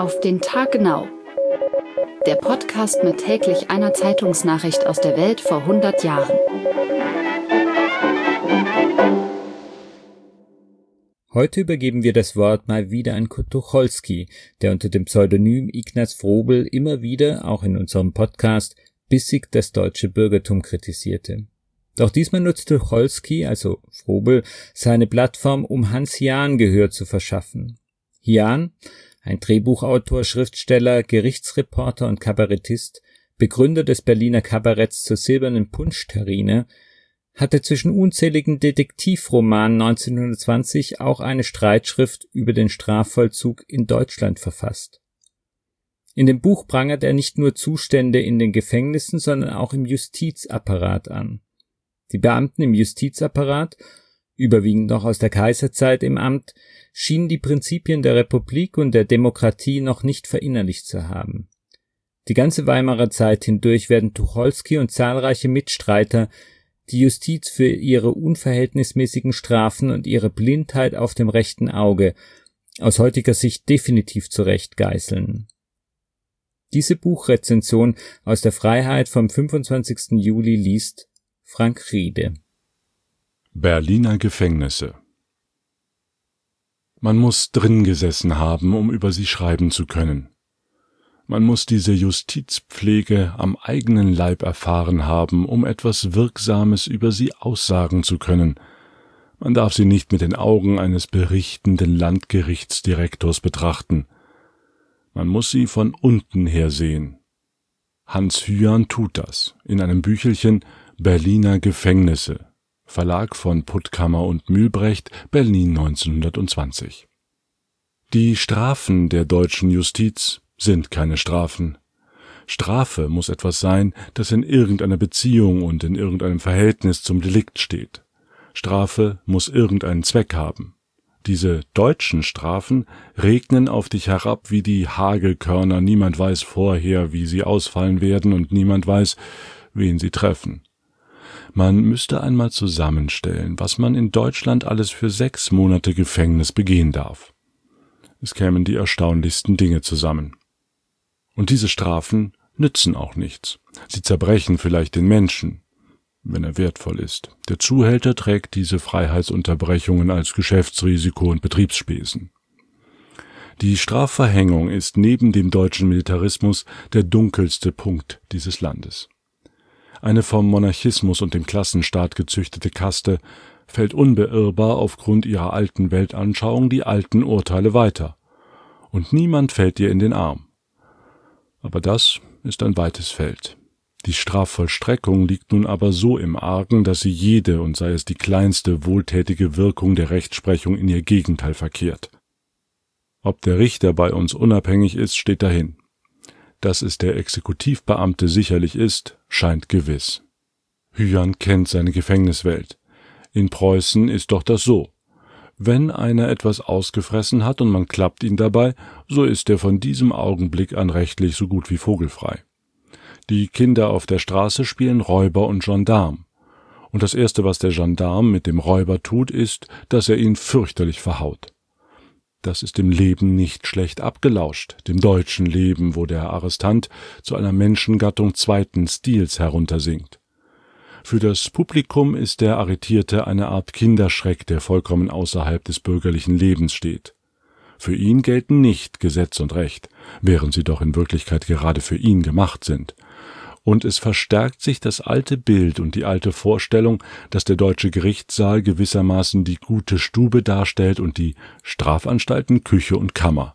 Auf den Tag genau. Der Podcast mit täglich einer Zeitungsnachricht aus der Welt vor 100 Jahren. Heute übergeben wir das Wort mal wieder an Kurt Tucholsky, der unter dem Pseudonym Ignaz Froebel immer wieder, auch in unserem Podcast, bissig das deutsche Bürgertum kritisierte. Doch diesmal nutzt Tucholsky, also Froebel, seine Plattform, um Hans Jahn Gehör zu verschaffen. Jahn, ein Drehbuchautor, Schriftsteller, Gerichtsreporter und Kabarettist, Begründer des Berliner Kabaretts zur Silbernen Punschterrine, hatte zwischen unzähligen Detektivromanen 1920 auch eine Streitschrift über den Strafvollzug in Deutschland verfasst. In dem Buch prangert er nicht nur Zustände in den Gefängnissen, sondern auch im Justizapparat an. Die Beamten im Justizapparat, überwiegend noch aus der Kaiserzeit im Amt, schienen die Prinzipien der Republik und der Demokratie noch nicht verinnerlicht zu haben. Die ganze Weimarer Zeit hindurch werden Tucholsky und zahlreiche Mitstreiter die Justiz für ihre unverhältnismäßigen Strafen und ihre Blindheit auf dem rechten Auge aus heutiger Sicht definitiv zurecht geißeln. Diese Buchrezension aus der Freiheit vom 25. Juli liest Frank Riede. Berliner Gefängnisse. Man muss drin gesessen haben, um über sie schreiben zu können. Man muss diese Justizpflege am eigenen Leib erfahren haben, um etwas Wirksames über sie aussagen zu können. Man darf sie nicht mit den Augen eines berichtenden Landgerichtsdirektors betrachten. Man muss sie von unten her sehen. Hans Hyarn tut das in einem Büchelchen Berliner Gefängnisse, Verlag von Puttkammer und Mühlbrecht, Berlin 1920. Die Strafen der deutschen Justiz sind keine Strafen. Strafe muss etwas sein, das in irgendeiner Beziehung und in irgendeinem Verhältnis zum Delikt steht. Strafe muss irgendeinen Zweck haben. Diese deutschen Strafen regnen auf dich herab wie die Hagelkörner, niemand weiß vorher, wie sie ausfallen werden und niemand weiß, wen sie treffen. Man müsste einmal zusammenstellen, was man in Deutschland alles für 6 Monate Gefängnis begehen darf. Es kämen die erstaunlichsten Dinge zusammen. Und diese Strafen nützen auch nichts. Sie zerbrechen vielleicht den Menschen, wenn er wertvoll ist. Der Zuhälter trägt diese Freiheitsunterbrechungen als Geschäftsrisiko und Betriebsspesen. Die Strafverhängung ist neben dem deutschen Militarismus der dunkelste Punkt dieses Landes. Eine vom Monarchismus und dem Klassenstaat gezüchtete Kaste fällt unbeirrbar aufgrund ihrer alten Weltanschauung die alten Urteile weiter. Und niemand fällt ihr in den Arm. Aber das ist ein weites Feld. Die Strafvollstreckung liegt nun aber so im Argen, dass sie jede, und sei es die kleinste, wohltätige Wirkung der Rechtsprechung in ihr Gegenteil verkehrt. Ob der Richter bei uns unabhängig ist, steht dahin. Dass es der Exekutivbeamte sicherlich ist, scheint gewiss. Hyarn kennt seine Gefängniswelt. In Preußen ist doch das so. Wenn einer etwas ausgefressen hat und man klappt ihn dabei, so ist er von diesem Augenblick an rechtlich so gut wie vogelfrei. Die Kinder auf der Straße spielen Räuber und Gendarm. Und das Erste, was der Gendarm mit dem Räuber tut, ist, dass er ihn fürchterlich verhaut. Das ist dem Leben nicht schlecht abgelauscht, dem deutschen Leben, wo der Arrestant zu einer Menschengattung 2. Stils heruntersinkt. Für das Publikum ist der Arretierte eine Art Kinderschreck, der vollkommen außerhalb des bürgerlichen Lebens steht. Für ihn gelten nicht Gesetz und Recht, während sie doch in Wirklichkeit gerade für ihn gemacht sind. Und es verstärkt sich das alte Bild und die alte Vorstellung, dass der deutsche Gerichtssaal gewissermaßen die gute Stube darstellt und die Strafanstalten Küche und Kammer.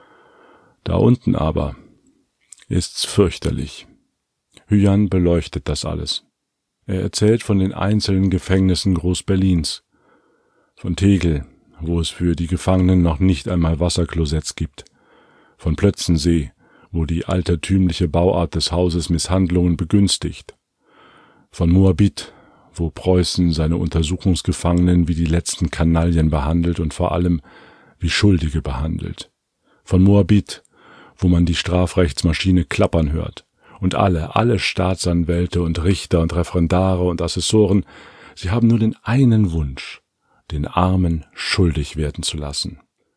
Da unten aber ist's fürchterlich. Hyarn beleuchtet das alles. Er erzählt von den einzelnen Gefängnissen Groß-Berlins, von Tegel, wo es für die Gefangenen noch nicht einmal Wasserklosetts gibt, von Plötzensee, wo die altertümliche Bauart des Hauses Misshandlungen begünstigt, von Moabit, wo Preußen seine Untersuchungsgefangenen wie die letzten Kanaillen behandelt und vor allem wie Schuldige behandelt, von Moabit, wo man die Strafrechtsmaschine klappern hört, und alle Staatsanwälte und Richter und Referendare und Assessoren, sie haben nur den einen Wunsch, den Armen schuldig werden zu lassen.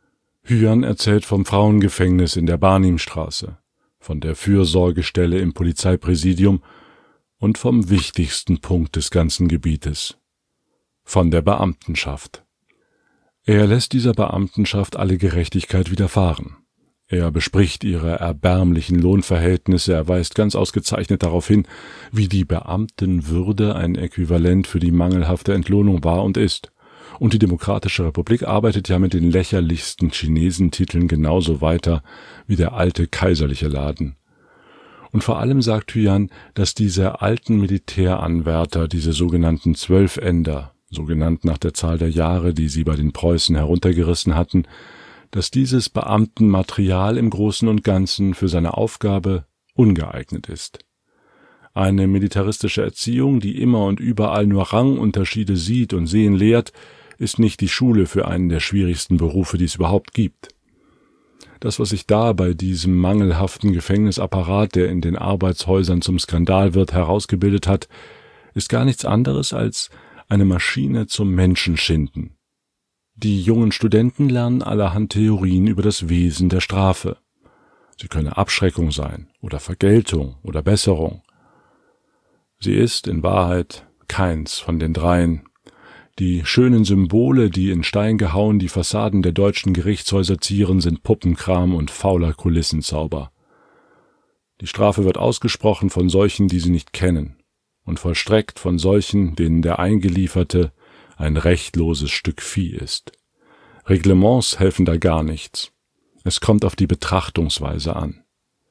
Hyan erzählt vom Frauengefängnis in der Barnimstraße, von der Fürsorgestelle im Polizeipräsidium und vom wichtigsten Punkt des ganzen Gebietes, von der Beamtenschaft. Er lässt dieser Beamtenschaft alle Gerechtigkeit widerfahren. Er bespricht ihre erbärmlichen Lohnverhältnisse, er weist ganz ausgezeichnet darauf hin, wie die Beamtenwürde ein Äquivalent für die mangelhafte Entlohnung war und ist. Und die Demokratische Republik arbeitet ja mit den lächerlichsten Chinesentiteln genauso weiter wie der alte kaiserliche Laden. Und vor allem sagt Hyan, dass diese alten Militäranwärter, diese sogenannten Zwölfender, so genannt nach der Zahl der Jahre, die sie bei den Preußen heruntergerissen hatten, dass dieses Beamtenmaterial im Großen und Ganzen für seine Aufgabe ungeeignet ist. Eine militaristische Erziehung, die immer und überall nur Rangunterschiede sieht und sehen lehrt, ist nicht die Schule für einen der schwierigsten Berufe, die es überhaupt gibt. Das, was sich da bei diesem mangelhaften Gefängnisapparat, der in den Arbeitshäusern zum Skandal wird, herausgebildet hat, ist gar nichts anderes als eine Maschine zum Menschenschinden. Die jungen Studenten lernen allerhand Theorien über das Wesen der Strafe. Sie könne Abschreckung sein oder Vergeltung oder Besserung. Sie ist in Wahrheit keins von den dreien. Die schönen Symbole, die in Stein gehauen die Fassaden der deutschen Gerichtshäuser zieren, sind Puppenkram und fauler Kulissenzauber. Die Strafe wird ausgesprochen von solchen, die sie nicht kennen, und vollstreckt von solchen, denen der Eingelieferte ein rechtloses Stück Vieh ist. Reglements helfen da gar nichts. Es kommt auf die Betrachtungsweise an.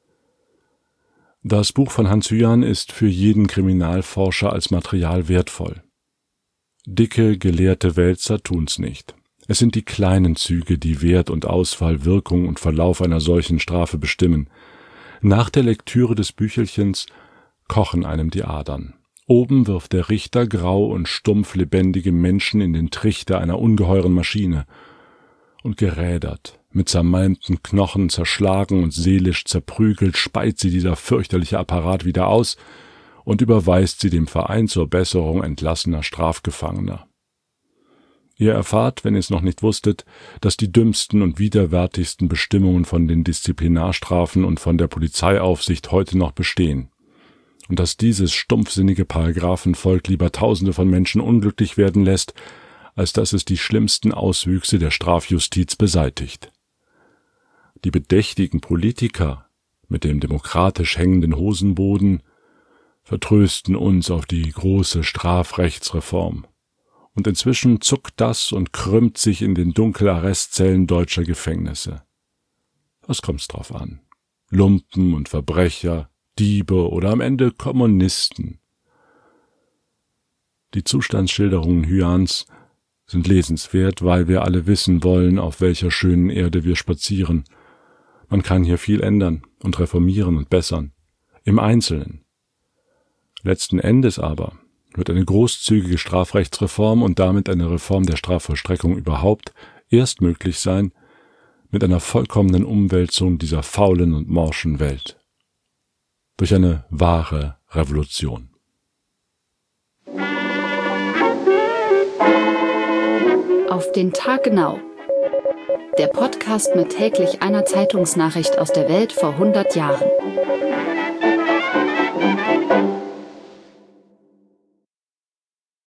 Das Buch von Hans Hyan ist für jeden Kriminalforscher als Material wertvoll. Dicke, gelehrte Wälzer tun's nicht. Es sind die kleinen Züge, die Wert und Ausfall, Wirkung und Verlauf einer solchen Strafe bestimmen. Nach der Lektüre des Büchelchens kochen einem die Adern. Oben wirft der Richter grau und stumpf lebendige Menschen in den Trichter einer ungeheuren Maschine. Und gerädert, mit zermalmten Knochen zerschlagen und seelisch zerprügelt, speit sie dieser fürchterliche Apparat wieder aus und überweist sie dem Verein zur Besserung entlassener Strafgefangener. Ihr erfahrt, wenn ihr es noch nicht wusstet, dass die dümmsten und widerwärtigsten Bestimmungen von den Disziplinarstrafen und von der Polizeiaufsicht heute noch bestehen. Und dass dieses stumpfsinnige Paragraphenvolk lieber Tausende von Menschen unglücklich werden lässt, als dass es die schlimmsten Auswüchse der Strafjustiz beseitigt. Die bedächtigen Politiker mit dem demokratisch hängenden Hosenboden vertrösten uns auf die große Strafrechtsreform. Und inzwischen zuckt das und krümmt sich in den Dunkelarrestzellen deutscher Gefängnisse. Was kommt's drauf an? Lumpen und Verbrecher, Diebe oder am Ende Kommunisten. Die Zustandsschilderungen Hyans sind lesenswert, weil wir alle wissen wollen, auf welcher schönen Erde wir spazieren. Man kann hier viel ändern und reformieren und bessern. Im Einzelnen. Letzten Endes aber wird eine großzügige Strafrechtsreform und damit eine Reform der Strafvollstreckung überhaupt erst möglich sein mit einer vollkommenen Umwälzung dieser faulen und morschen Welt. Durch eine wahre Revolution. Auf den Tag genau. Der Podcast mit täglich einer Zeitungsnachricht aus der Welt vor 100 Jahren.